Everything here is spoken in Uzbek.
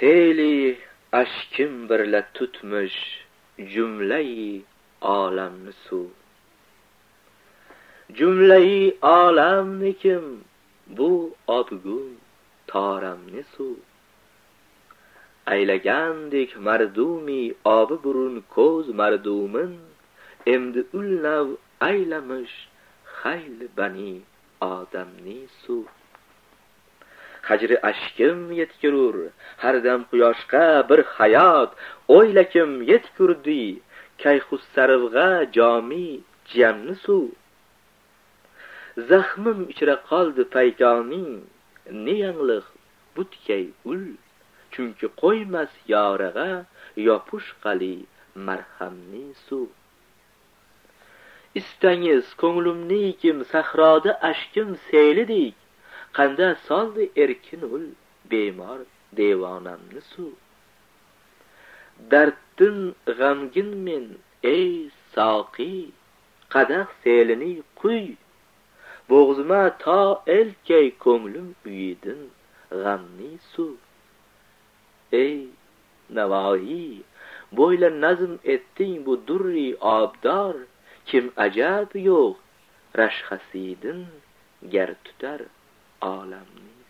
seli ashkim birla tutmuş cümleyi alamni suv. Cümleyi alamnikim bu obgun taramni suv. Aylagandik mardumi obi burun ko'z mardumin, endi ulnav aylamış xayl bani odamni suv. Hajri ashkim yetkirur har dam quyoshqa bir hayot, o'ylakim yetkurdi kayxus sarvg'a jomi jamni suv. Zaxmim ichra qoldi paykoning, ne yangliq butkay ul, chunki qo'ymas yorig'a yopish qali marhamni suv. Istangiz ko'nglimnikim sahroda ashkim seylidik, qanda soldi erkin ul bemor devonamni suv. Darddan g'amgin men ey soqi, qadah selini quy, bo'g'zima to elkay ko'nglim uyidin g'amni suv. Ey Navoiy, bo'yla nazm etding bu durri obdor, kim ajab yo'q rashxasidin gar tutar olamni